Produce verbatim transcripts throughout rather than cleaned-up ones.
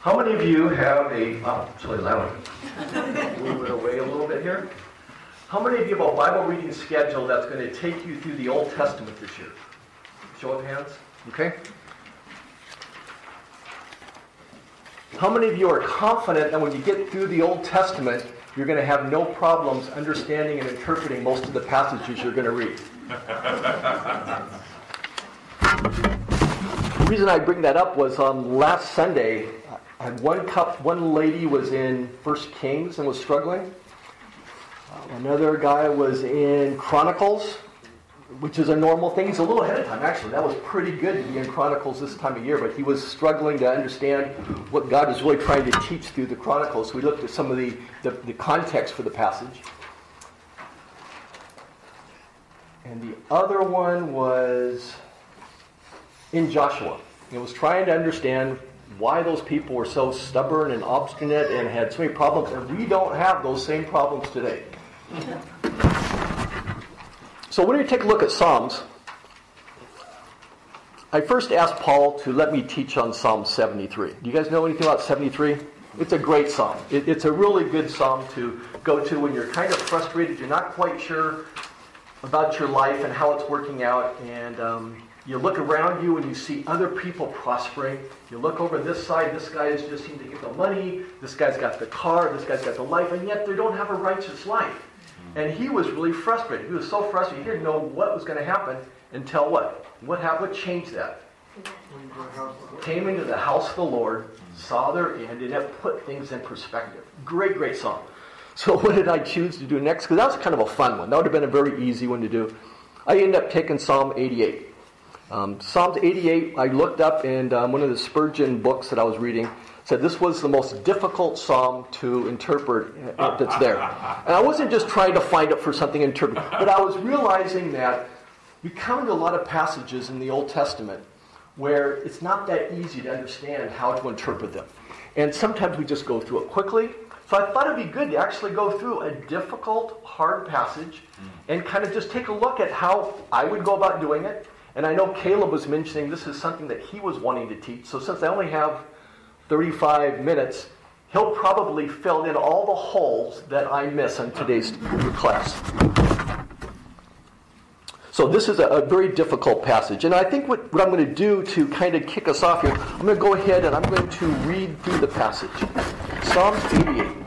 How many of you have a, oh, it's really loud. Move it away a little bit here. How many of you have a Bible reading schedule that's going to take you through the Old Testament this year? Show of hands. Okay. How many of you are confident that when you get through the Old Testament, you're going to have no problems understanding and interpreting most of the passages you're going to read? The reason I bring that up was um, last Sunday, I had one cup, one lady was in First Kings and was struggling. Uh, another guy was in Chronicles, which is a normal thing. He's a little ahead of time, actually. That was pretty good to be in Chronicles this time of year, but he was struggling to understand what God was really trying to teach through the Chronicles. So we looked at some of the, the, the context for the passage. And the other one was in Joshua. It was trying to understand why those people were so stubborn and obstinate and had so many problems, and we don't have those same problems today. So when you take a look at Psalms, I first asked Paul to let me teach on Psalm seventy-three. Do you guys know anything about seventy-three? It's a great psalm. It, it's a really good psalm to go to when you're kind of frustrated, you're not quite sure about your life and how it's working out, and um, you look around you and you see other people prospering. You look over this side, this guy is just seemed to get the money, this guy's got the car, this guy's got the life, and yet they don't have a righteous life. And he was really frustrated. He was so frustrated, he didn't know what was going to happen until what? What happened? What changed that? Came into the house of the Lord, saw their end, and it put things in perspective. Great, great song. So what did I choose to do next? Because that was kind of a fun one. That would have been a very easy one to do. I ended up taking Psalm eighty-eight. Um, Psalms eighty-eight, I looked up in um, one of the Spurgeon books that I was reading, said this was the most difficult psalm to interpret uh, that's there. And I wasn't just trying to find it for something to interpret, but I was realizing that we come to a lot of passages in the Old Testament where it's not that easy to understand how to interpret them. And sometimes we just go through it quickly. So I thought it'd be good to actually go through a difficult, hard passage and kind of just take a look at how I would go about doing it. And I know Caleb was mentioning this is something that he was wanting to teach. So since I only have thirty-five minutes, he'll probably fill in all the holes that I miss in today's class. So this is a, a very difficult passage. And I think what, what I'm going to do to kind of kick us off here, I'm going to go ahead and I'm going to read through the passage. Psalms eighty-eight.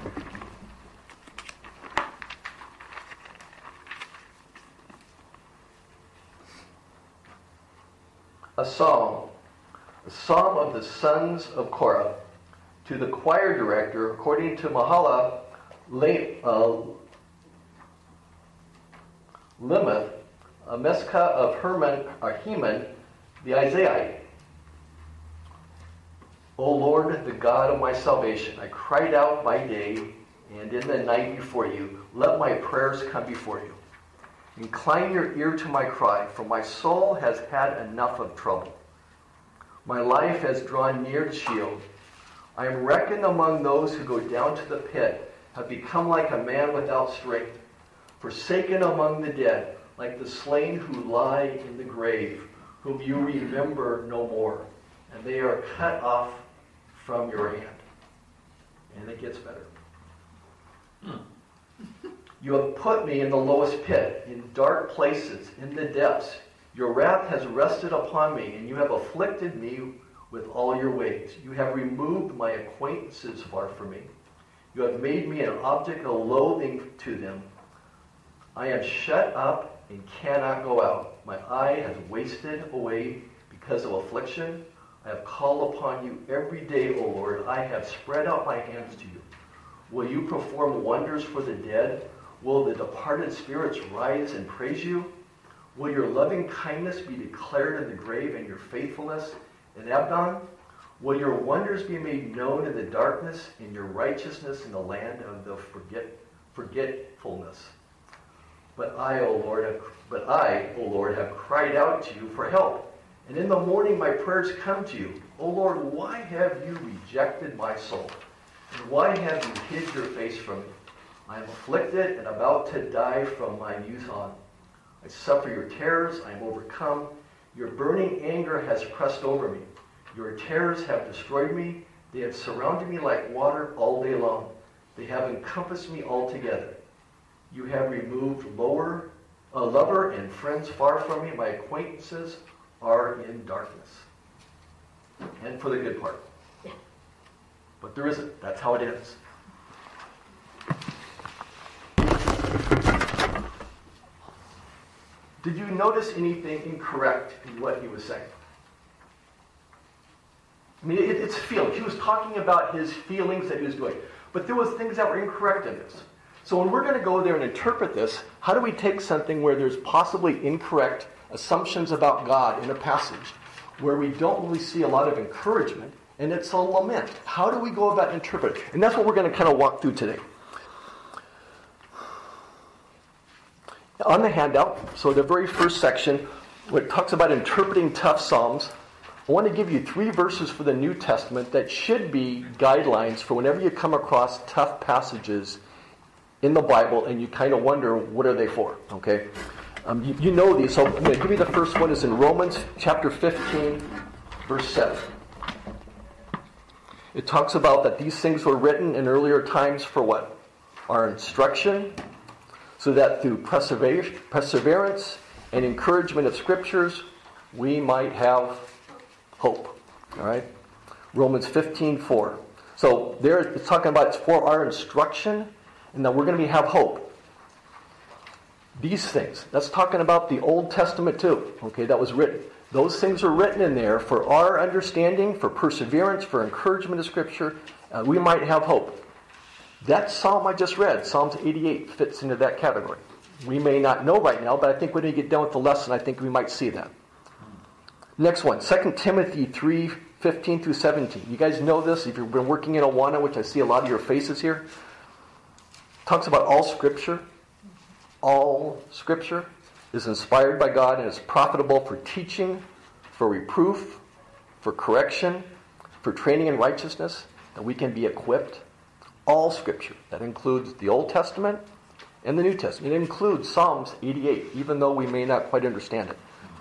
A psalm, a psalm of the sons of Korah, to the choir director, according to Mahala uh, Limeth, a Mescha of Herman, or Heman, the Isaiahite. O Lord, the God of my salvation, I cried out by day and in the night before you. Let my prayers come before you. Incline your ear to my cry, for my soul has had enough of trouble. My life has drawn near to Sheol. I am reckoned among those who go down to the pit, have become like a man without strength, forsaken among the dead, like the slain who lie in the grave, whom you remember no more, and they are cut off from your hand. And it gets better. Hmm. You have put me in the lowest pit, in dark places, in the depths. Your wrath has rested upon me, and you have afflicted me with all your ways. You have removed my acquaintances far from me. You have made me an object of loathing to them. I am shut up and cannot go out. My eye has wasted away because of affliction. I have called upon you every day, O Lord. I have spread out my hands to you. Will you perform wonders for the dead? Will the departed spirits rise and praise you? Will your loving kindness be declared in the grave and your faithfulness in Abaddon? Will your wonders be made known in the darkness and your righteousness in the land of the forget, forgetfulness? But I, O Lord, have, but I, O Lord, have cried out to you for help. And in the morning my prayers come to you. O Lord, why have you rejected my soul? And why have you hid your face from me? I am afflicted and about to die from my youth on. I suffer your terrors, I am overcome. Your burning anger has pressed over me. Your terrors have destroyed me. They have surrounded me like water all day long. They have encompassed me altogether. You have removed lower, a lover and friends far from me. My acquaintances are in darkness. And for the good part. But there isn't. That's how it ends. Did you notice anything incorrect in what he was saying? I mean, it, it's feelings. He was talking about his feelings that he was doing. But there was things that were incorrect in this. So when we're going to go there and interpret this, how do we take something where there's possibly incorrect assumptions about God in a passage, where we don't really see a lot of encouragement, and it's a lament? How do we go about interpreting? And that's what we're going to kind of walk through today. On the handout, so the very first section, where it talks about interpreting tough Psalms, I want to give you three verses for the New Testament that should be guidelines for whenever you come across tough passages in the Bible and you kind of wonder, what are they for? Okay, um, you, you know these, so I'm going to give you the first one. Is in Romans chapter fifteen, verse seven. It talks about that these things were written in earlier times for what? Our instruction, so that through perseverance and encouragement of Scriptures, we might have hope. All right? Romans fifteen four. So there it's talking about it's for our instruction, and that we're going to have hope. These things, that's talking about the Old Testament too, okay, that was written. Those things are written in there for our understanding, for perseverance, for encouragement of Scripture. Uh, we might have hope. That psalm I just read, Psalms eighty-eight, fits into that category. We may not know right now, but I think when we get done with the lesson, I think we might see that. Next one, Second Timothy three, fifteen through seventeen. You guys know this if you've been working in Awana, which I see a lot of your faces here. Talks about all Scripture. All Scripture is inspired by God and is profitable for teaching, for reproof, for correction, for training in righteousness, that we can be equipped. All Scripture. That includes the Old Testament and the New Testament. It includes Psalms eighty-eight, even though we may not quite understand it.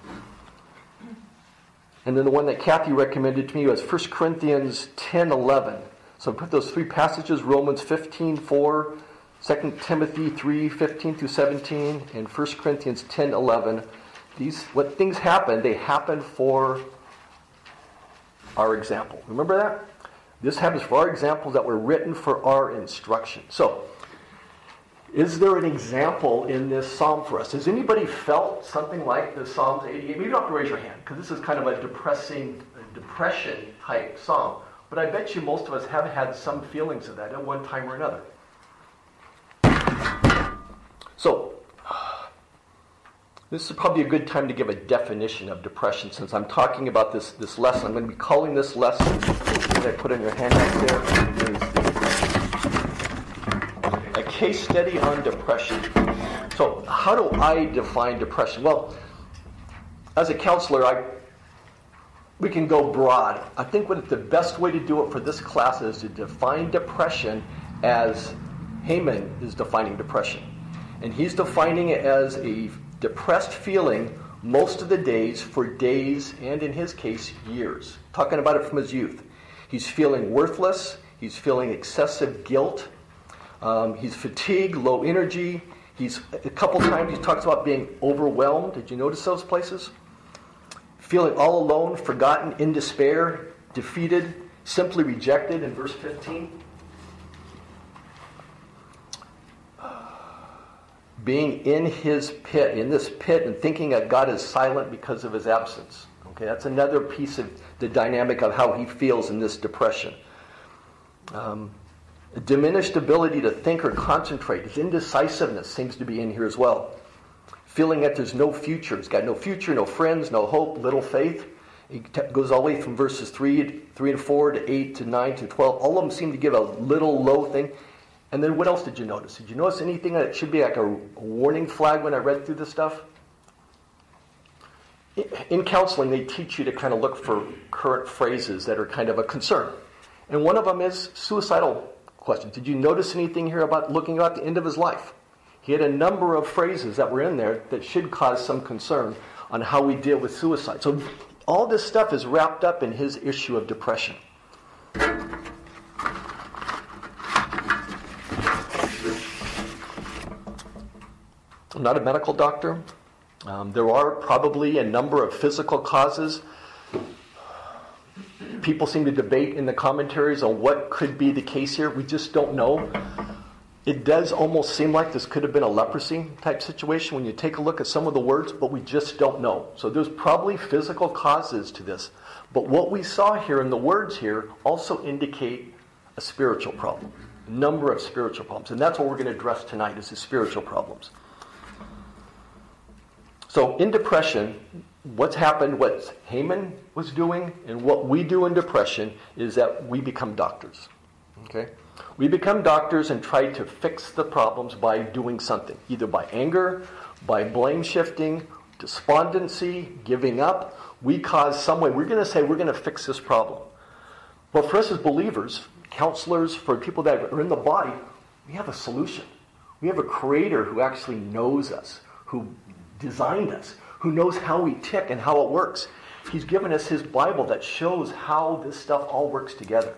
And then the one that Kathy recommended to me was First Corinthians ten eleven. So put those three passages, Romans fifteen four, Second Timothy three, fifteen through seventeen, and First Corinthians ten eleven. These, what things happen, they happen for our example. Remember that? This happens for our examples that were written for our instruction. So, is there an example in this psalm for us? Has anybody felt something like the Psalms eighty-eight? Maybe you don't have to raise your hand, because this is kind of a depressing, a depression-type psalm. But I bet you most of us have had some feelings of that at one time or another. So, this is probably a good time to give a definition of depression, since I'm talking about this, this lesson. I'm going to be calling this lesson, that I put in your handout there, is a case study on depression. So, how do I define depression? Well, as a counselor, I we can go broad. I think what the best way to do it for this class is to define depression as Haman is defining depression. And he's defining it as a depressed feeling most of the days for days, and in his case, years. Talking about it from his youth. He's feeling worthless. He's feeling excessive guilt. Um, he's fatigued, low energy. He's a couple times he talks about being overwhelmed. Did you notice those places? Feeling all alone, forgotten, in despair, defeated, simply rejected in verse fifteen. Being in his pit, in this pit, and thinking that God is silent because of his absence. Okay, that's another piece of the dynamic of how he feels in this depression. Um, a diminished ability to think or concentrate. His indecisiveness seems to be in here as well. Feeling that there's no future. He's got no future, no friends, no hope, little faith. He t- goes all the way from verses three, three to four to eight to nine to twelve. All of them seem to give a little low thing. And then what else did you notice? Did you notice anything that should be like a, a warning flag when I read through this stuff? In, in counseling, they teach you to kind of look for current phrases that are kind of a concern. And one of them is suicidal questions. Did you notice anything here about looking at the end of his life? He had a number of phrases that were in there that should cause some concern on how we deal with suicide. So all this stuff is wrapped up in his issue of depression. I'm not a medical doctor. Um, there are probably a number of physical causes. People seem to debate in the commentaries on what could be the case here. We just don't know. It does almost seem like this could have been a leprosy type situation when you take a look at some of the words, but we just don't know. So there's probably physical causes to this. But what we saw here in the words here also indicate a spiritual problem. A number of spiritual problems. And that's what we're going to address tonight, is the spiritual problems. So in depression, what's happened, what Haman was doing, and what we do in depression is that we become doctors. Okay? We become doctors and try to fix the problems by doing something, either by anger, by blame shifting, despondency, giving up. We cause some way. We're going to say we're going to fix this problem. But for us as believers, counselors, for people that are in the body, we have a solution. We have a creator who actually knows us, who designed us, who knows how we tick and how it works. He's given us his Bible that shows how this stuff all works together.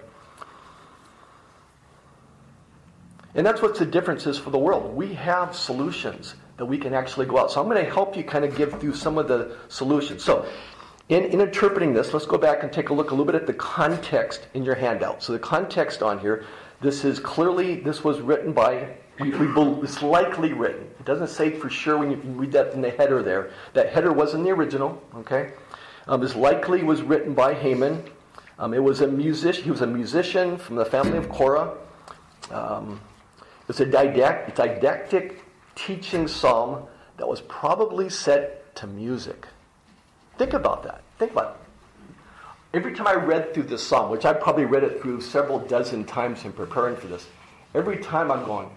And that's what the difference is for the world. We have solutions that we can actually go out. So I'm going to help you kind of give through some of the solutions. So in, in interpreting this, let's go back and take a look a little bit at the context in your handout. So the context on here, this is clearly, this was written by, we, we, it's likely written. It doesn't say for sure when you read that in the header there. That header wasn't the original, okay? Um, this likely was written by Haman. Um, it was a musician. He was a musician from the family of Korah. Um, It's a didactic, didactic teaching psalm that was probably set to music. Think about that. Think about it. Every time I read through this psalm, which I probably read it through several dozen times in preparing for this, every time I'm going,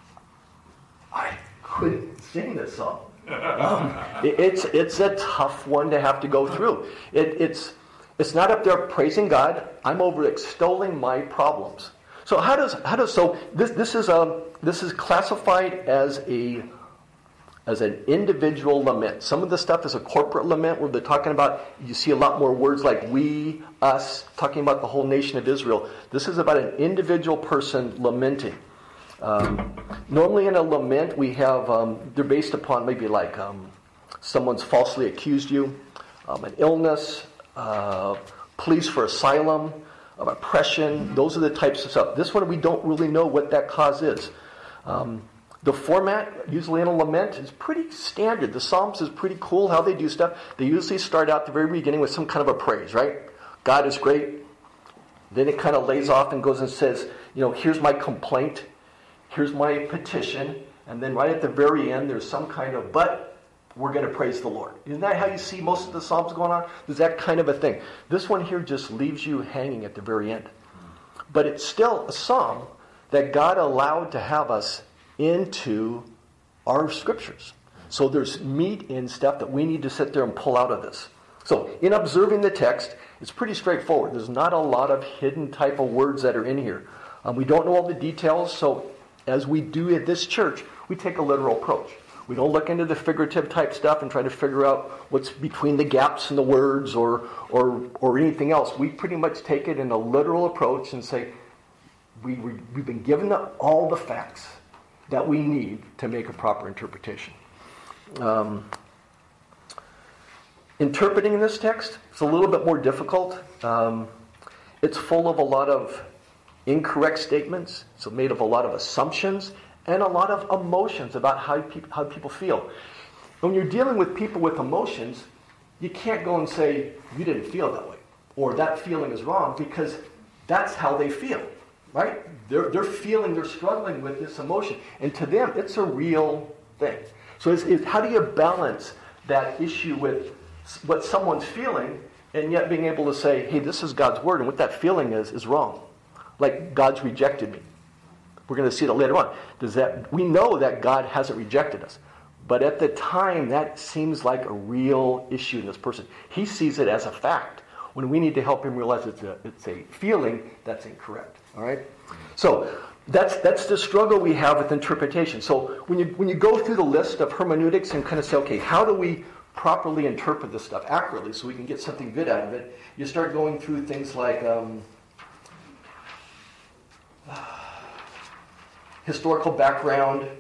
I couldn't sing this song. Um, it, it's it's a tough one to have to go through. It, it's it's not up there praising God. I'm over extolling my problems. So how does how does so this this is a this is classified as a as an individual lament. Some of the stuff is a corporate lament where they're talking about, you see a lot more words like we, us, talking about the whole nation of Israel. This is about an individual person lamenting. Um, normally in a lament we have um, they're based upon maybe like um, someone's falsely accused you, um, an illness, uh, pleas for asylum, of oppression. Those are the types of stuff. This one we don't really know what that cause is. Um, the format, usually in a lament, is pretty standard. The Psalms is pretty cool how they do stuff. They usually start out at the very beginning with some kind of a praise, right? God is great. Then it kind of lays off and goes and says, you know, here's my complaint. Here's my petition. And then right at the very end, there's some kind of, but we're going to praise the Lord. Isn't that how you see most of the Psalms going on? There's that kind of a thing. This one here just leaves you hanging at the very end. But it's still a psalm that God allowed to have us into our scriptures. So there's meat in stuff that we need to sit there and pull out of this. So in observing the text, it's pretty straightforward. There's not a lot of hidden type of words that are in here. Um, we don't know all the details, so as we do at this church, we take a literal approach. We don't look into the figurative type stuff and try to figure out what's between the gaps in the words or or or anything else. We pretty much take it in a literal approach and say, we, we, we've been given the, all the facts that we need to make a proper interpretation. Um, interpreting this text is a little bit more difficult. Um, it's full of a lot of incorrect statements. It's made of a lot of assumptions and a lot of emotions about how, pe- how people feel. When you're dealing with people with emotions, you can't go and say, you didn't feel that way, or that feeling is wrong, because that's how they feel, right? They're, they're feeling, they're struggling with this emotion. And to them, it's a real thing. So it's, it's, how do you balance that issue with what someone's feeling and yet being able to say, hey, this is God's word, and what that feeling is, is wrong. Like, God's rejected me. We're going to see that later on. Does that we know that God hasn't rejected us. But at the time, that seems like a real issue in this person. He sees it as a fact, when we need to help him realize it's a, it's a feeling that's incorrect. All right? So that's that's the struggle we have with interpretation. So when you when you go through the list of hermeneutics and kind of say, okay, how do we properly interpret this stuff accurately so we can get something good out of it, you start going through things like um, historical background,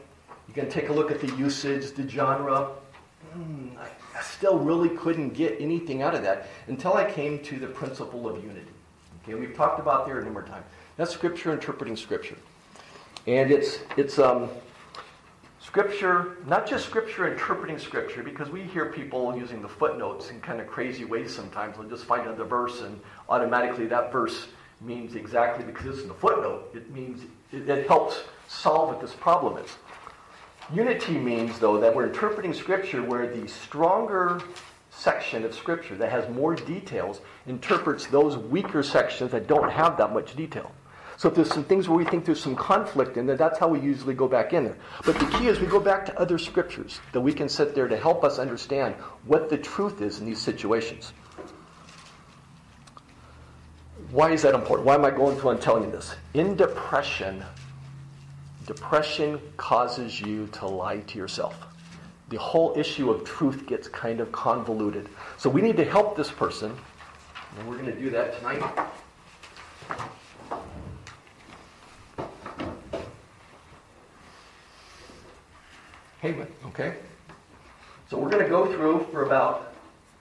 You can take a look at the usage, the genre. Mm, I, I still really couldn't get anything out of that until I came to the principle of unity. Okay, we've talked about there a number of times. That's Scripture interpreting Scripture. And it's it's um, Scripture, not just Scripture interpreting Scripture, because we hear people using the footnotes in kind of crazy ways sometimes. They'll just find another verse and automatically that verse means exactly, because it's in the footnote, it means it, it helps solve what this problem is. Unity means, though, that we're interpreting Scripture where the stronger section of Scripture that has more details interprets those weaker sections that don't have that much detail. So if there's some things where we think there's some conflict in there, that's how we usually go back in there. But the key is we go back to other Scriptures that we can sit there to help us understand what the truth is in these situations. Why is that important? Why am I going through and telling you this? In depression, depression causes you to lie to yourself. The whole issue of truth gets kind of convoluted. So we need to help this person, and we're going to do that tonight. Haman, okay? So we're going to go through for about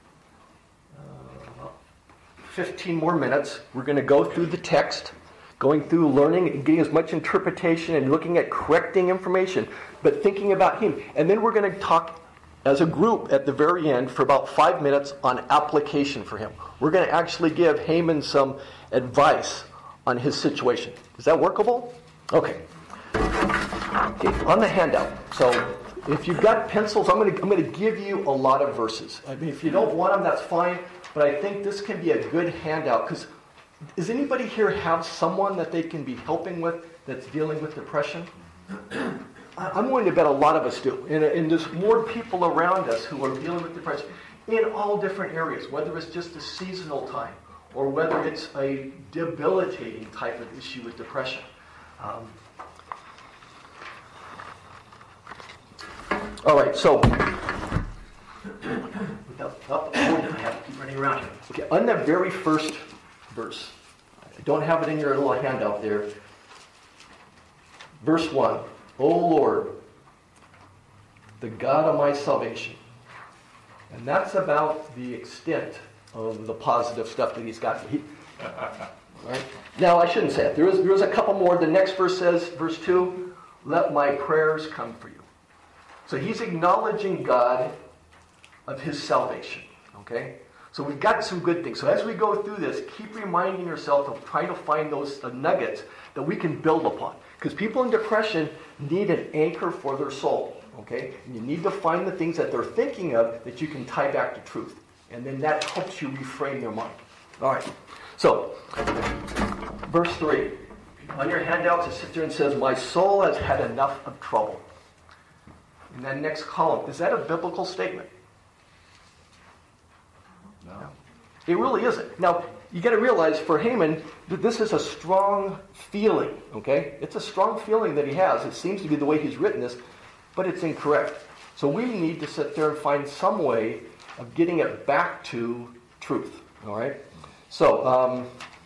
uh, fifteen more minutes. We're going to go through the text, going through learning and getting as much interpretation and looking at correcting information, but thinking about him. And then we're going to talk as a group at the very end for about five minutes on application for him. We're going to actually give Haman some advice on his situation. Is that workable? Okay. Okay, on the handout. So if you've got pencils, I'm going to I'm going to give you a lot of verses. I mean, if you don't want them, that's fine. But I think this can be a good handout because does anybody here have someone that they can be helping with that's dealing with depression? I'm willing to bet a lot of us do. And, and there's more people around us who are dealing with depression in all different areas, whether it's just a seasonal time or whether it's a debilitating type of issue with depression. Um, all right, so without, oh, I have to keep running around here. Okay, on the very first verse, I don't have it in your little handout there. Verse one, O Lord, the God of my salvation. And that's about the extent of the positive stuff that he's got. He, right? Now, I shouldn't say it. There is, there is a couple more. The next verse says, verse two, let my prayers come for you. So he's acknowledging God of his salvation. Okay? So we've got some good things. So as we go through this, keep reminding yourself of trying to find those uh, nuggets that we can build upon. Because people in depression need an anchor for their soul. Okay? And you need to find the things that they're thinking of that you can tie back to truth. And then that helps you reframe their mind. All right. So, verse three. On your handouts, it sits there and says, my soul has had enough of trouble. In that next column, is that a biblical statement? No. It really isn't. Now, you got to realize for Haman that this is a strong feeling, okay? It's a strong feeling that he has. It seems to be the way he's written this, but it's incorrect. So we need to sit there and find some way of getting it back to truth, all right? So, um,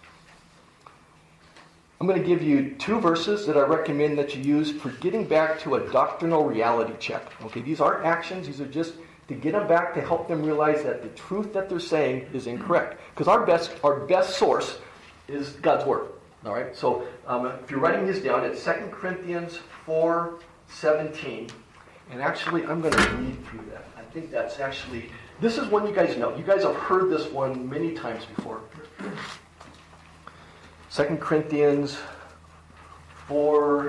I'm going to give you two verses that I recommend that you use for getting back to a doctrinal reality check. Okay, these aren't actions. These are just to get them back to help them realize that the truth that they're saying is incorrect. Because our best our best source is God's Word. All right, so um, if you're writing this down, it's Second Corinthians four seventeen. And actually, I'm going to read through that. I think that's actually, this is one you guys know. You guys have heard this one many times before. Second Corinthians four,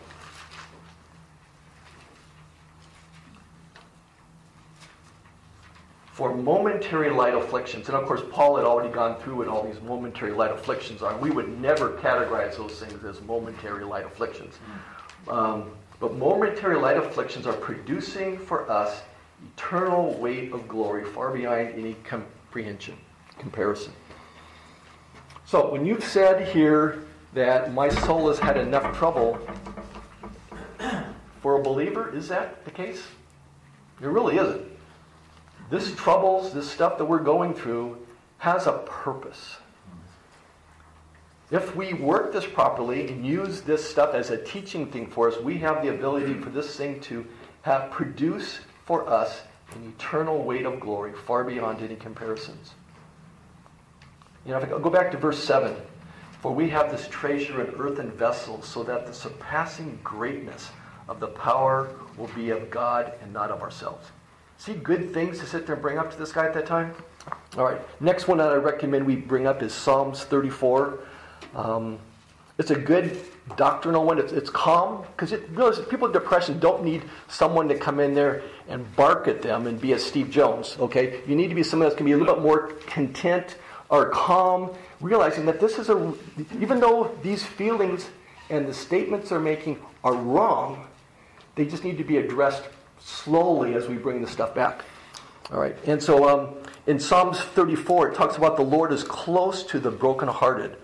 for momentary light afflictions. And of course, Paul had already gone through what all these momentary light afflictions are. We would never categorize those things as momentary light afflictions. Um, but momentary light afflictions are producing for us eternal weight of glory far beyond any comprehension, comparison. So when you've said here that my soul has had enough trouble, for a believer, is that the case? It really isn't. This troubles, this stuff that we're going through, has a purpose. If we work this properly and use this stuff as a teaching thing for us, we have the ability for this thing to have produce for us an eternal weight of glory far beyond any comparisons. You know, if I go back to verse seven, for we have this treasure in earthen vessels, so that the surpassing greatness of the power will be of God and not of ourselves. See good things to sit there and bring up to this guy at that time? All right, next one that I recommend we bring up is Psalms thirty-four. Um, it's a good doctrinal one. It's, it's calm, because it realize people with depression don't need someone to come in there and bark at them and be a Steve Jones, okay? You need to be someone that's going to be a little bit more content or calm, realizing that this is a, even though these feelings and the statements they're making are wrong, they just need to be addressed slowly as we bring the stuff back. All right, and so um, in Psalms thirty-four, it talks about the Lord is close to the brokenhearted,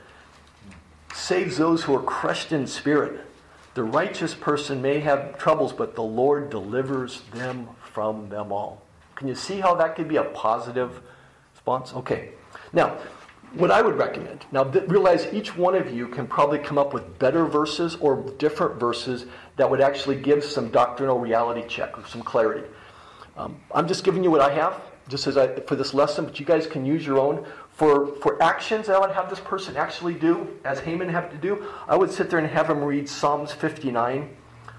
saves those who are crushed in spirit. The righteous person may have troubles, but the Lord delivers them from them all. Can you see how that could be a positive response? Okay. Now, what I would recommend, now th- realize each one of you can probably come up with better verses or different verses that would actually give some doctrinal reality check or some clarity. Um, I'm just giving you what I have, just as I, for this lesson, but you guys can use your own. For, for actions that I would have this person actually do, as Haman had to do, I would sit there and have him read Psalms fifty-nine.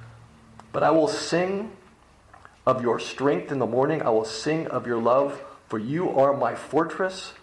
But I will sing of your strength in the morning. I will sing of your love, for you are my fortress,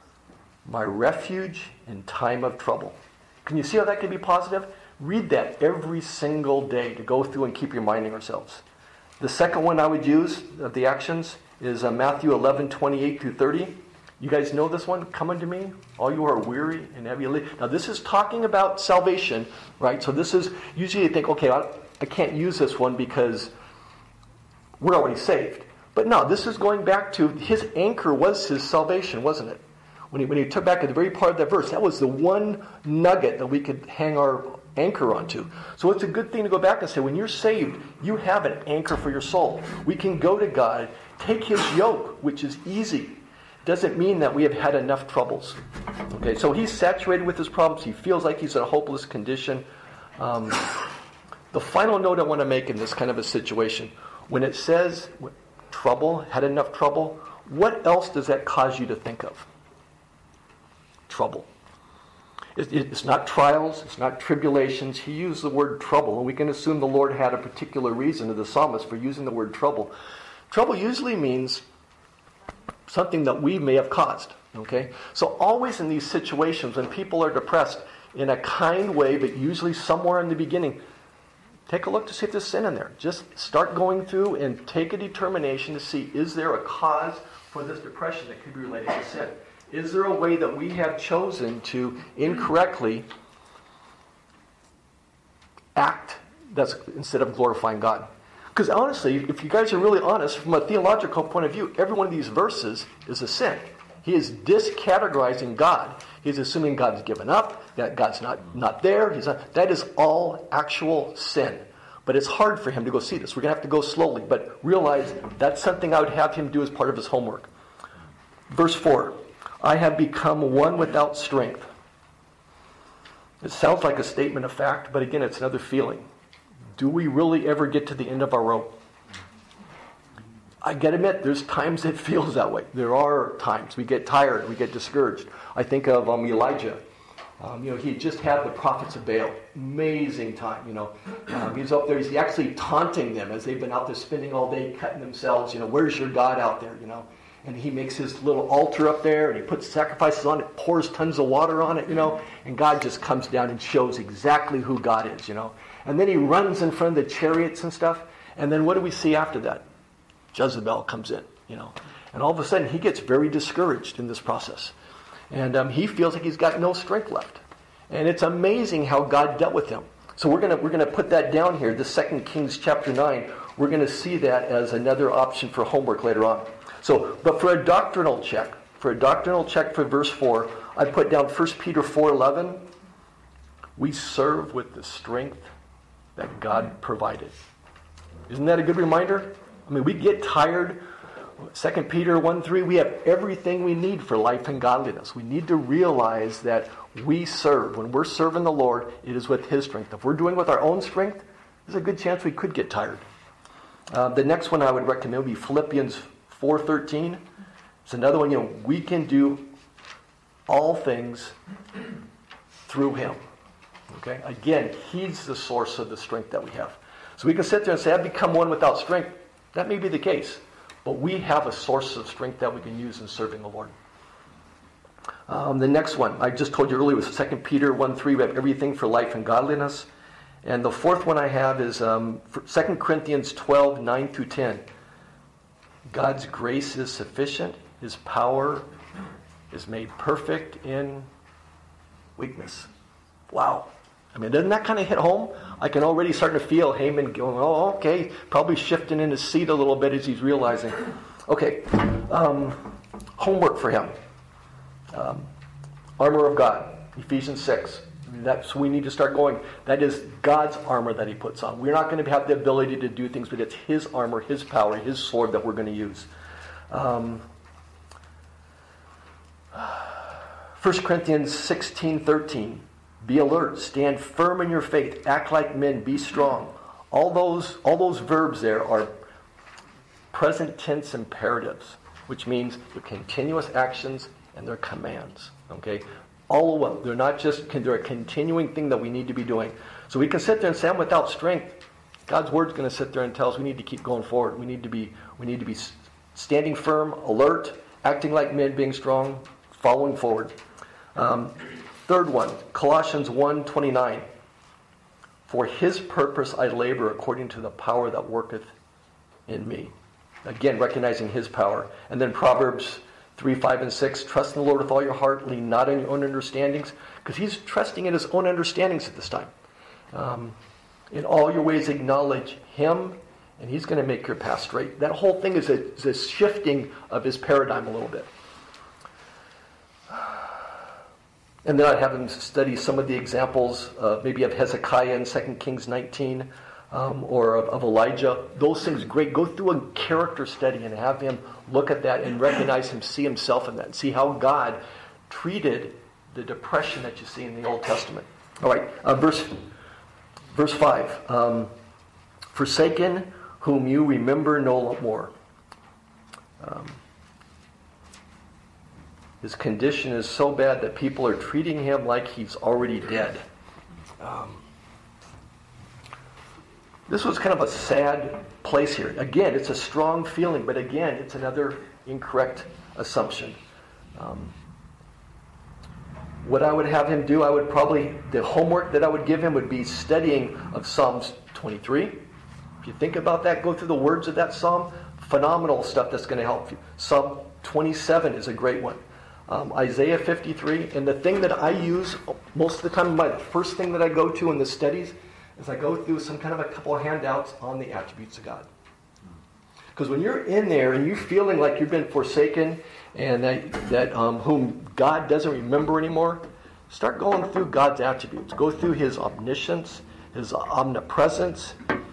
my refuge in time of trouble. Can you see how that can be positive? Read that every single day to go through and keep reminding ourselves. The second one I would use of the actions is uh, Matthew eleven, twenty-eight through thirty. You guys know this one? Come unto me, all you are weary and heavy laden. Now this is talking about salvation, right? So this is, usually you think, okay, I, I can't use this one because we're already saved. But no, this is going back to, his anchor was his salvation, wasn't it? When he, when he took back at the very part of that verse, that was the one nugget that we could hang our anchor onto. So it's a good thing to go back and say, when you're saved, you have an anchor for your soul. We can go to God, take his yoke, which is easy. Doesn't mean that we have had enough troubles. Okay, so he's saturated with his problems. He feels like he's in a hopeless condition. Um, the final note I want to make in this kind of a situation, when it says trouble, had enough trouble, what else does that cause you to think of? Trouble. It, it's not trials, it's not tribulations. He used the word trouble, and we can assume the Lord had a particular reason to the psalmist for using the word trouble. Trouble usually means something that we may have caused. Okay? So always in these situations when people are depressed, in a kind way, but usually somewhere in the beginning, take a look to see if there's sin in there. Just start going through and take a determination to see, is there a cause for this depression that could be related to sin? Is there a way that we have chosen to incorrectly act that's instead of glorifying God? Because honestly, if you guys are really honest, from a theological point of view, every one of these verses is a sin. He is discategorizing God. He's assuming God's given up, that God's not, not there. He's not, that is all actual sin. But it's hard for him to go see this. We're going to have to go slowly, but realize that's something I would have him do as part of his homework. Verse four, I have become one without strength. It sounds like a statement of fact, but again, it's another feeling. Do we really ever get to the end of our rope? I got to admit, there's times it feels that way. There are times we get tired, we get discouraged. I think of um, Elijah. Um, you know, he just had the prophets of Baal. Amazing time, you know. Um, he's up there, he's actually taunting them as they've been out there spending all day, cutting themselves. You know, where's your God out there, you know? And he makes his little altar up there, and he puts sacrifices on it, pours tons of water on it, you know. And God just comes down and shows exactly who God is, you know. And then he runs in front of the chariots and stuff. And then what do we see after that? Jezebel comes in, you know. And all of a sudden, he gets very discouraged in this process. And um, he feels like he's got no strength left. And it's amazing how God dealt with him. So we're going to we're going to put that down here, the Second Kings chapter nine. We're going to see that as another option for homework later on. So, but for a doctrinal check, for a doctrinal check for verse four, I put down First Peter four eleven. We serve with the strength that God provided. Isn't that a good reminder? I mean, we get tired. Second Peter one three, we have everything we need for life and godliness. We need to realize that we serve. When we're serving the Lord, it is with His strength. If we're doing it with our own strength, there's a good chance we could get tired. Uh, the next one I would recommend would be Philippians four thirteen. It's another one, you know, we can do all things through Him. Okay? Again, He's the source of the strength that we have. So we can sit there and say, I've become one without strength. That may be the case. But we have a source of strength that we can use in serving the Lord. Um, the next one, I just told you earlier, was Second Peter one three. We have everything for life and godliness. And the fourth one I have is um, Second Corinthians twelve nine through ten. God's grace is sufficient. His power is made perfect in weakness. Wow. I mean, doesn't that kind of hit home? I can already start to feel Haman going, oh, okay, probably shifting in his seat a little bit as he's realizing. Okay, um, homework for him. Um, armor of God, Ephesians six. That's we need to start going. That is God's armor that He puts on. We're not going to have the ability to do things, but it's His armor, His power, His sword that we're going to use. Um, First Corinthians sixteen thirteen. Be alert, stand firm in your faith, act like men, be strong. All those, all those verbs there are present tense imperatives, which means they're continuous actions and they're commands. Okay? All of them. They're not just, they're a continuing thing that we need to be doing. So we can sit there and say, I'm without strength. God's Word's going to sit there and tell us we need to keep going forward. We need to be, we need to be standing firm, alert, acting like men, being strong, following forward. Um, third one, Colossians one twenty-nine. For His purpose I labor according to the power that worketh in me. Again, recognizing His power. And then Proverbs three, five, and six. Trust in the Lord with all your heart. Lean not on your own understandings. Because He's trusting in His own understandings at this time. Um, in all your ways acknowledge Him, and He's going to make your path straight. That whole thing is a, is a shifting of His paradigm a little bit. And then I'd have him study some of the examples, uh, maybe of Hezekiah in Second Kings nineteen, um, or of, of Elijah. Those things, great. Go through a character study and have him look at that and recognize him, see himself in that, and see how God treated the depression that you see in the Old Testament. All right, uh, verse verse five. Um, Forsaken whom you remember no more. Um, His condition is so bad that people are treating him like he's already dead. Um, this was kind of a sad place here. Again, it's a strong feeling, but again, it's another incorrect assumption. Um, what I would have him do, I would probably, the homework that I would give him would be studying of Psalms twenty-three. If you think about that, go through the words of that psalm. Phenomenal stuff that's going to help you. Psalm twenty-seven is a great one. Um, Isaiah fifty-three, and the thing that I use most of the time, my the first thing that I go to in the studies is I go through some kind of a couple of handouts on the attributes of God. Because when you're in there and you're feeling like you've been forsaken and that, that um, whom God doesn't remember anymore, start going through God's attributes. Go through His omniscience, His omnipresence,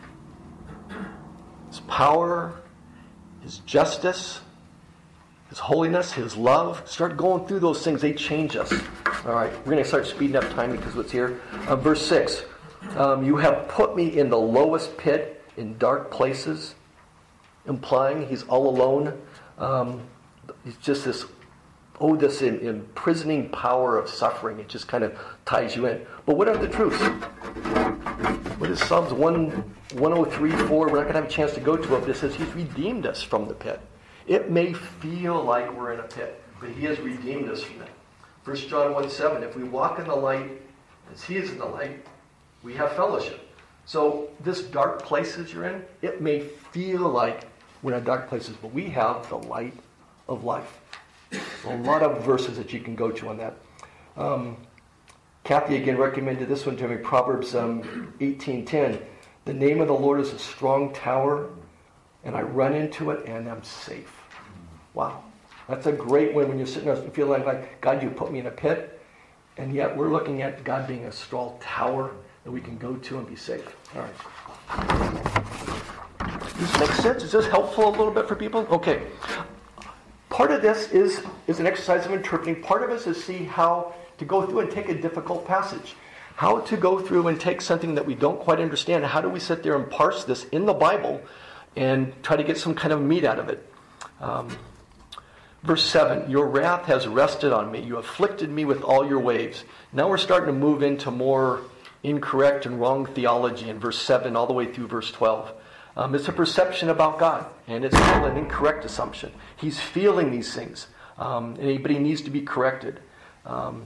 His power, His justice, His holiness, His love. Start going through those things. They change us. All right, we're going to start speeding up time because what's here. Uh, verse six. Um, you have put me in the lowest pit, in dark places, implying He's all alone. Um, it's just this, oh, this in, imprisoning power of suffering. It just kind of ties you in. But what are the truths? What is Psalms one oh three, four? We're not going to have a chance to go to it, but it says He's redeemed us from the pit. It may feel like we're in a pit, but He has redeemed us from it. First John one seven, if we walk in the light as He is in the light, we have fellowship. So this dark places you're in, it may feel like we're in dark places, but we have the light of life. So a lot of verses that you can go to on that. Um, Kathy again recommended this one to me, Proverbs um, eighteen ten. The name of the Lord is a strong tower, and I run into it and I'm safe. Wow. That's a great one when you're sitting there and feeling like, God, you put me in a pit. And yet we're looking at God being a strong tower that we can go to and be safe. All right. Does this make sense? Is this helpful a little bit for people? Okay. Part of this is, is an exercise of interpreting. Part of us is see how to go through and take a difficult passage. How to go through and take something that we don't quite understand. How do we sit there and parse this in the Bible and try to get some kind of meat out of it? Um, verse seven, your wrath has rested on me. You afflicted me with all your waves. Now we're starting to move into more incorrect and wrong theology in verse seven all the way through verse twelve. Um, it's a perception about God, and it's still an incorrect assumption. He's feeling these things, um, and he, but he needs to be corrected. Um,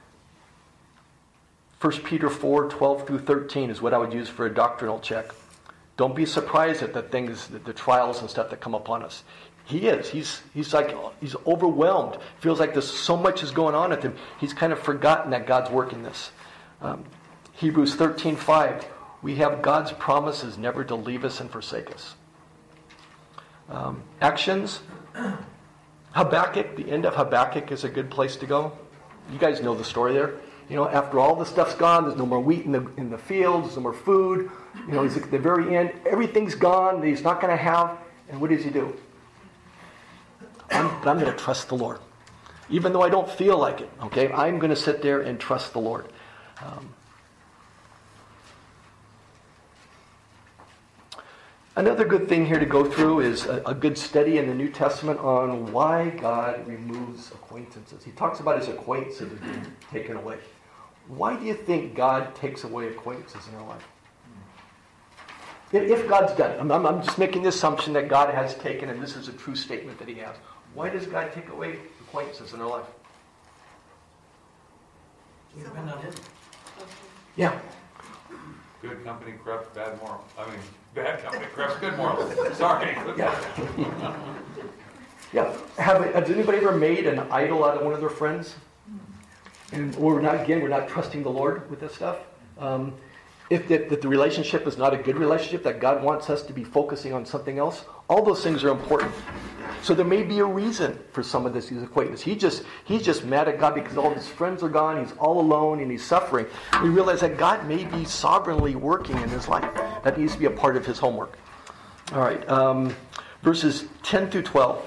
First Peter four, twelve through thirteen is what I would use for a doctrinal check. Don't be surprised at the things, the, the trials and stuff that come upon us. He is. He's he's like he's overwhelmed. Feels like there's so much is going on with him. He's kind of forgotten that God's working this. Um, Hebrews thirteen five. We have God's promises never to leave us and forsake us. Um, actions. Habakkuk. The end of Habakkuk is a good place to go. You guys know the story there. You know, after all the stuff's gone, there's no more wheat in the in the fields, there's no more food. You know, he's at the very end. Everything's gone that he's not going to have. And what does he do? I'm, but I'm going to trust the Lord. Even though I don't feel like it. Okay? I'm going to sit there and trust the Lord. Um, another good thing here to go through is a, a good study in the New Testament on why God removes acquaintances. He talks about his acquaintances being taken away. Why do you think God takes away acquaintances in our life? If, if God's done it, I'm, I'm just making the assumption that God has taken, and this is a true statement that he has. Why does God take away acquaintances in our life? Depend on him. Yeah. Good company corrupts bad morals. I mean, bad company corrupts good morals. Sorry. Yeah. Yeah. Have, has anybody ever made an idol out of one of their friends? And we're not, again, we're not trusting the Lord with this stuff. Um, if, the, if the relationship is not a good relationship, that God wants us to be focusing on something else, all those things are important. So there may be a reason for some of this, these acquaintances. He just, he's just mad at God because all his friends are gone, he's all alone, and he's suffering. We realize that God may be sovereignly working in his life. That needs to be a part of his homework. All right, um, verses ten through twelve.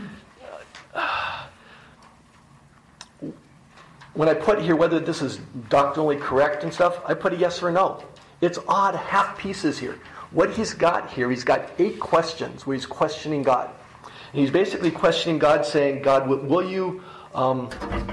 When I put here whether this is doctrinally correct and stuff, I put a yes or a no. It's odd half pieces here. What he's got here, he's got eight questions where he's questioning God. And he's basically questioning God, saying, God, will, will you... Um,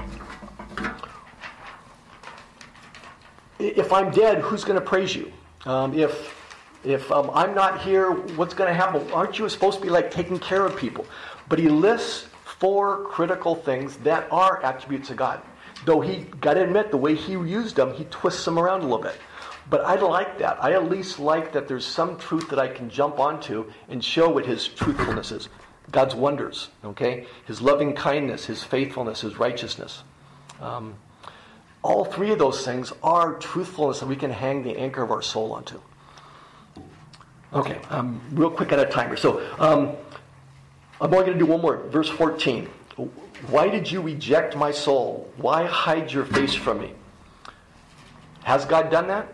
if I'm dead, who's going to praise you? Um, if if um, I'm not here, what's going to happen? Aren't you supposed to be like taking care of people? But he lists four critical things that are attributes of God. Though he, got to admit, the way he used them, he twists them around a little bit. But I like that. I at least like that there's some truth that I can jump onto and show what his truthfulness is. God's wonders, okay? His loving kindness, his faithfulness, his righteousness. Um, all three of those things are truthfulness that we can hang the anchor of our soul onto. Okay, um, real quick out of time here. So, um, I'm only going to do one more. Verse fourteen. Why did you reject my soul? Why hide your face from me? Has God done that?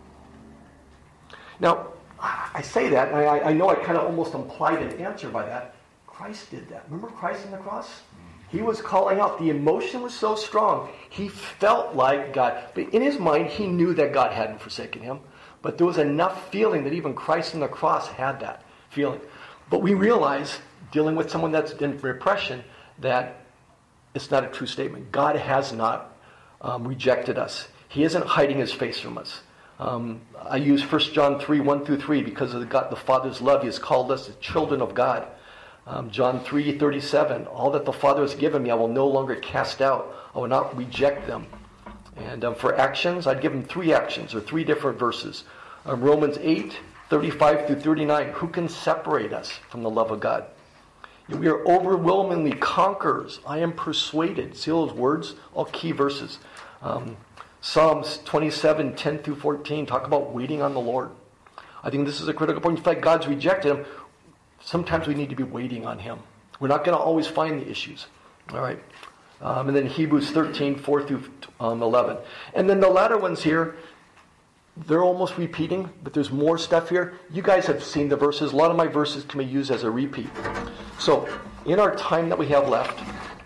Now, I say that, and I, I know I kind of almost implied an answer by that. Christ did that. Remember Christ on the cross? He was calling out. The emotion was so strong. He felt like God. But in his mind, he knew that God hadn't forsaken him. But there was enough feeling that even Christ on the cross had that feeling. But we realize, dealing with someone that's in repression, that it's not a true statement. God has not um, rejected us. He isn't hiding his face from us. Um, I use First John three, one through three, because of the, God, the Father's love. He has called us the children of God. Um, John three, thirty-seven, all that the Father has given me, I will no longer cast out. I will not reject them. And um, for actions, I'd give them three actions, or three different verses. Um, Romans eight, thirty-five through thirty-nine, who can separate us from the love of God? We are overwhelmingly conquerors. I am persuaded. See all those words? All key verses. Um, Psalms twenty-seven, ten through fourteen, talk about waiting on the Lord. I think this is a critical point. In fact, God's rejected him. Sometimes we need to be waiting on him. We're not going to always find the issues. All right. Um, and then Hebrews thirteen, four through eleven. And then the latter ones here, they're almost repeating, but there's more stuff here. You guys have seen the verses. A lot of my verses can be used as a repeat. So, in our time that we have left,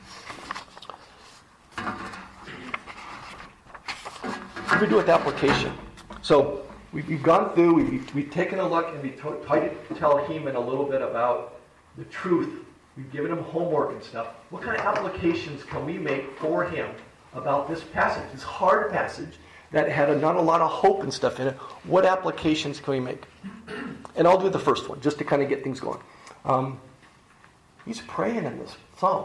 what do we do with application? So, we've, we've gone through, we've, we've taken a look, and we've to, tried to tell Heman a little bit about the truth. We've given him homework and stuff. What kind of applications can we make for him about this passage, this hard passage that had a, not a lot of hope and stuff in it? What applications can we make? And I'll do the first one, just to kind of get things going. Um, he's praying in this psalm.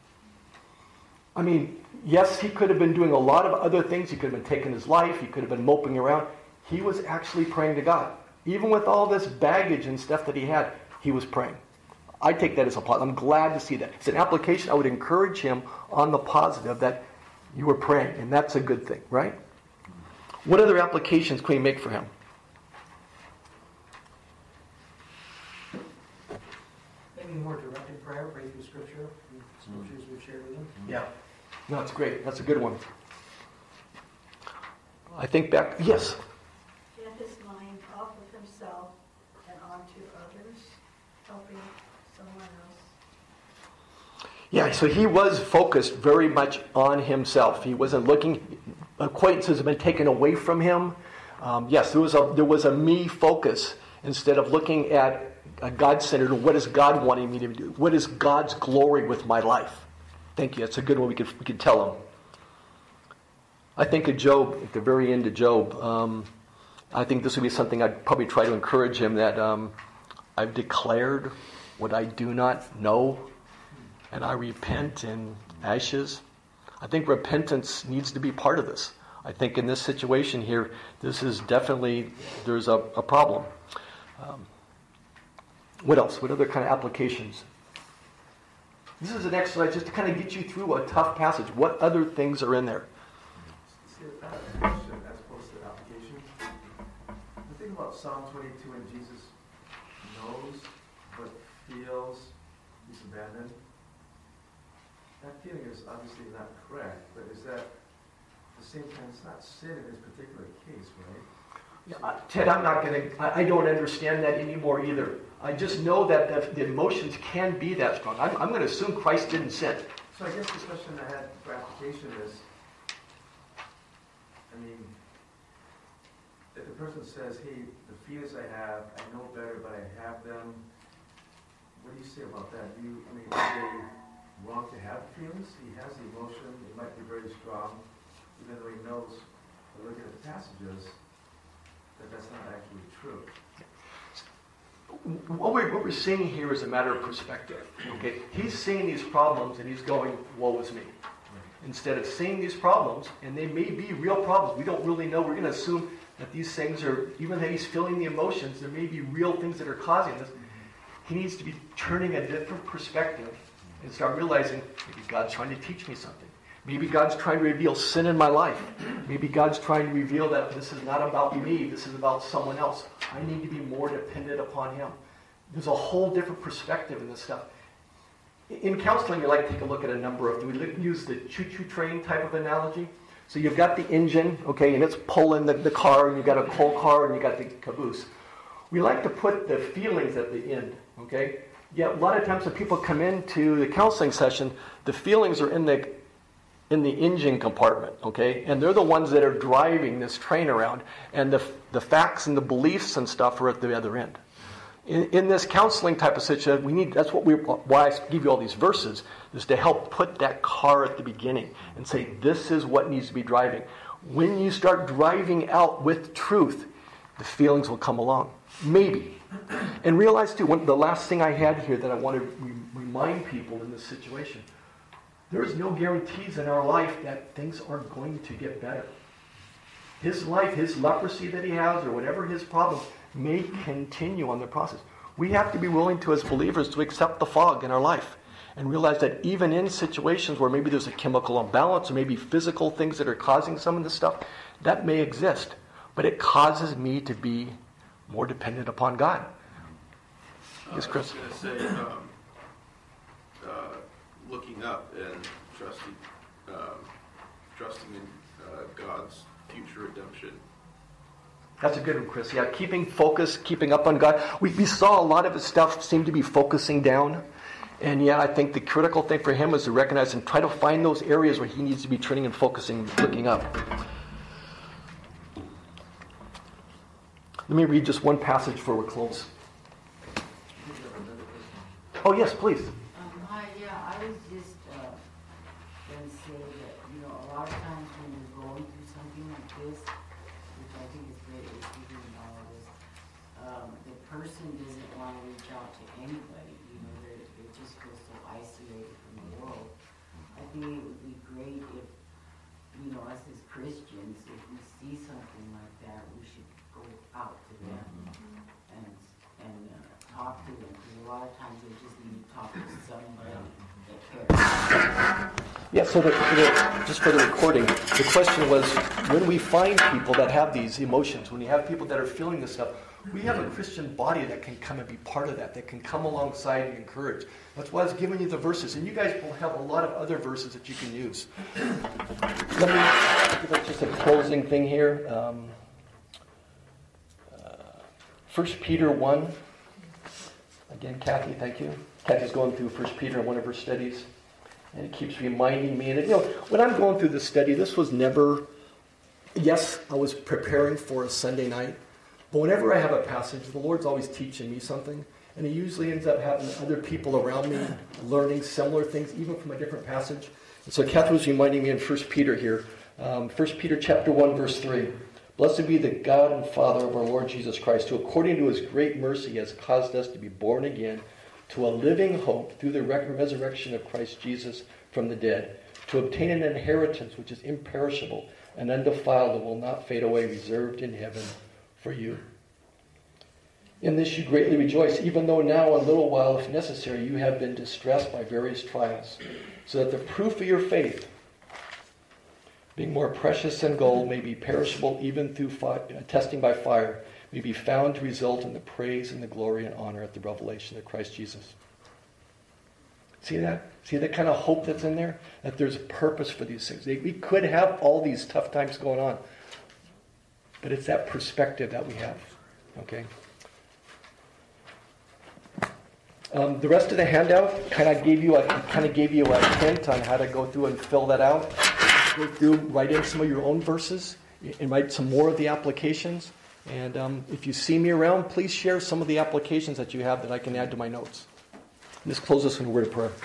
I mean, yes, he could have been doing a lot of other things. He could have been taking his life. He could have been moping around. He was actually praying to God. Even with all this baggage and stuff that he had, he was praying. I take that as a positive. I'm glad to see that. It's an application. I would encourage him on the positive that you were praying, and that's a good thing, right? What other applications can we make for him? Maybe more directed prayer, pray through Scripture, from scriptures we've shared with him. Yeah. No, it's great. That's a good one. I think back, yes? Get his mind off of himself and onto others, helping someone else. Yeah, so he was focused very much on himself. He wasn't looking, acquaintances have been taken away from him. Um, yes, there was a there was a me focus instead of looking at a God-centered, what is God wanting me to do? What is God's glory with my life? Thank you. That's a good one we could we could tell him. I think of Job, at the very end of Job, um, I think this would be something I'd probably try to encourage him that um, I've declared what I do not know, and I repent in ashes. I think repentance needs to be part of this. I think in this situation here, this is definitely, there's a, a problem. Um, what else? What other kind of applications? This is an exercise just to kind of get you through a tough passage. What other things are in there? See, I have a question as opposed to application. The thing about Psalm twenty-two, and Jesus knows but feels he's abandoned. That feeling is obviously not correct, but is that at the same time it's not sin in this particular case, right? Uh, Ted, I'm not going to, I, I don't understand that anymore either. I just know that the, the emotions can be that strong. I'm, I'm going to assume Christ didn't sin. So I guess the question I had for application is, I mean, if the person says, hey, the feelings I have, I know better, but I have them, what do you say about that? Do you, I mean, are they wrong to have feelings? He has the emotion, it might be very strong, even though he knows, by looking at the passages, that that's not actually true. What we're, what we're seeing here is a matter of perspective. Okay, he's seeing these problems and he's going, woe is me. Instead of seeing these problems, and they may be real problems, we don't really know. We're going to assume that these things are, even though he's feeling the emotions, there may be real things that are causing this. He needs to be turning a different perspective and start realizing, maybe God's trying to teach me something. Maybe God's trying to reveal sin in my life. Maybe God's trying to reveal that this is not about me, this is about someone else. I need to be more dependent upon Him. There's a whole different perspective in this stuff. In counseling, we like to take a look at a number of, we use the choo-choo train type of analogy. So you've got the engine, okay, and it's pulling the, the car, and you've got a coal car, and you've got the caboose. We like to put the feelings at the end, okay? Yet a lot of times when people come into the counseling session, the feelings are in the in the engine compartment, okay? And they're the ones that are driving this train around, and the the facts and the beliefs and stuff are at the other end. In, in this counseling type of situation, we need, that's what we, why I give you all these verses, is to help put that car at the beginning and say, this is what needs to be driving. When you start driving out with truth, the feelings will come along. Maybe. And realize too, one, the last thing I had here that I want to re- remind people in this situation, there is no guarantees in our life that things are going to get better. His life, his leprosy that he has, or whatever his problems, may continue on the process. We have to be willing to, as believers, to accept the fog in our life and realize that even in situations where maybe there's a chemical imbalance or maybe physical things that are causing some of this stuff, that may exist. But it causes me to be more dependent upon God. Yes, Chris? I was going to say, um, uh, looking up and trusting, um, trusting in uh, God's future redemption. That's a good one, Chris. Yeah, keeping focus, keeping up on God. We, we saw a lot of his stuff seem to be focusing down. And yeah, I think the critical thing for him was to recognize and try to find those areas where he needs to be turning and focusing, looking up. Let me read just one passage before we close. Oh, yes, please. Um, hi, yeah, I was just uh, going to say that, you know, a lot of times when you're going through something like this, which I think is great, is doing all of this, um, the person doesn't want to reach out to anybody. You know, they're, they just feel so isolated from the world. I think it would be great if, you know, us as Christians, if we see something like that, we should go out to them and and uh, talk to them, because a lot of times they just need to talk to somebody that cares. Yeah, so the, the, just for the recording, the question was, when we find people that have these emotions, when you have people that are feeling this stuff, we have a Christian body that can come and be part of that, that can come alongside and encourage. That's why I was giving you the verses, and you guys will have a lot of other verses that you can use. Let me give us just a closing thing here. Um, uh, First Peter one. Again, Kathy, thank you. Kathy's going through First Peter in one of her studies. And it keeps reminding me. And, it, you know, when I'm going through this study, this was never... Yes, I was preparing for a Sunday night. But whenever I have a passage, the Lord's always teaching me something. And He usually ends up having other people around me learning similar things, even from a different passage. And so Kathy was reminding me in First Peter here. Um, First Peter chapter one, verse three. Blessed be the God and Father of our Lord Jesus Christ, who according to His great mercy has caused us to be born again to a living hope through the resurrection of Christ Jesus from the dead, to obtain an inheritance which is imperishable and undefiled and will not fade away, reserved in heaven for you. In this you greatly rejoice, even though now a little while, if necessary, you have been distressed by various trials, so that the proof of your faith, being more precious than gold, may be perishable even through fi- testing by fire, may be found to result in the praise and the glory and honor at the revelation of Christ Jesus. See that? See that kind of hope that's in there? That there's a purpose for these things. We could have all these tough times going on, but it's that perspective that we have. Okay? Um, the rest of the handout kind of gave you a kind of gave you a hint on how to go through and fill that out. Go through, write in some of your own verses, and write some more of the applications. And um, if you see me around, please share some of the applications that you have that I can add to my notes. Let's close this in a word of prayer.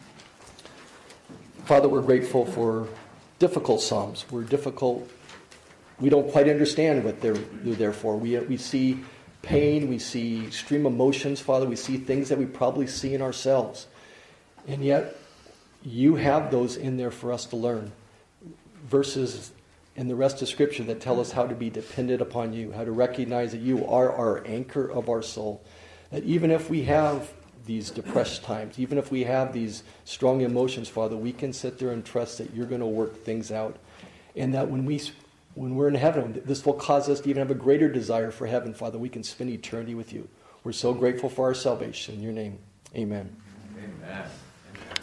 Father, we're grateful for difficult Psalms. We're difficult. We don't quite understand what they're, they're there for. We, we see pain. We see extreme emotions, Father. We see things that we probably see in ourselves. And yet, you have those in there for us to learn. Verses in the rest of Scripture that tell us how to be dependent upon you, how to recognize that you are our anchor of our soul. That even if we have these depressed times, even if we have these strong emotions, Father, we can sit there and trust that you're going to work things out. And that when, we, when we're in heaven, this will cause us to even have a greater desire for heaven, Father. We can spend eternity with you. We're so grateful for our salvation. In your name, amen. Amen.